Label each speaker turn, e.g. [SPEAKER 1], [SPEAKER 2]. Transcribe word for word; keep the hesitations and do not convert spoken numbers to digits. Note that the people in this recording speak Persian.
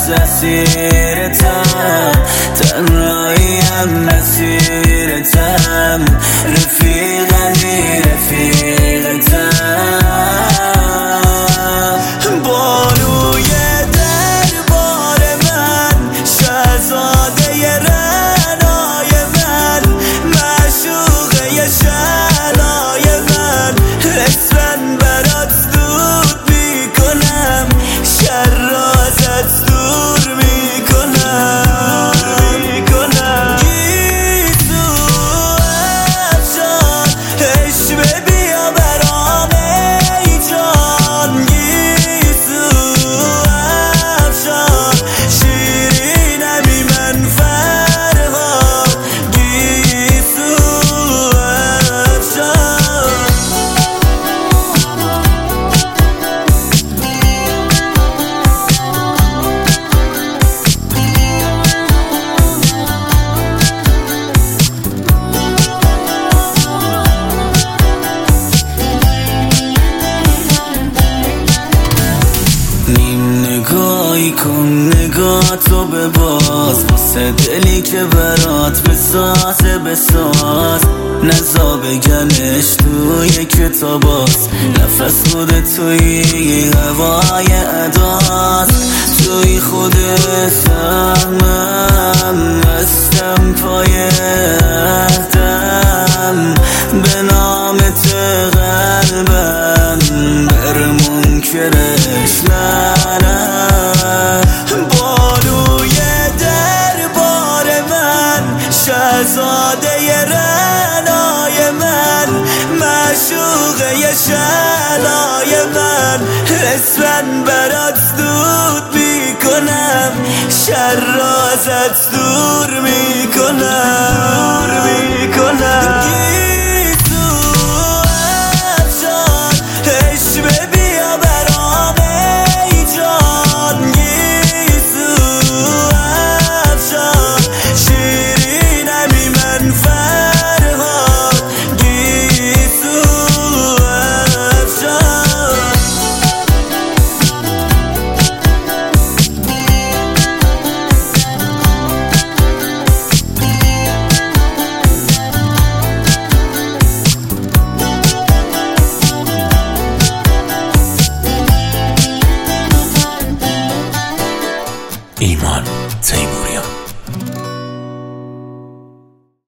[SPEAKER 1] از اسیرتم، تنهاییم مسیرتم، رفیقمی رفیقتم. بانوی دربار من، شهزاده رعنای من، معشوقه شعلای من، اسفن برات دود میکنم، شر را ازت دور میکنم. گیسو افشان عشوه بیا برام ای جان، گیسو افشان شیرینمی من فرهاد، گیسو افشان. نیم نگاهی کن نگاهتو بباز، واسه دلی که برات بسازه بساز، نزا بگمش توی کتاباست، نفس خودت توی هوای اداست، توی خودت فهمم هستم پای عهدم، به نامت قلبم بر منکرش منم. بانوی دربار من، شهزاده رعنای من، معشوقه شعلای من، اسفن برات دود میکنم، شر را ازت دور میکنم. گیسو افشان عشوه بیا برام ای جان، گیسو افشان شیرینمی من فرهاد، گیسو افشان.
[SPEAKER 2] ایمان تیموریان.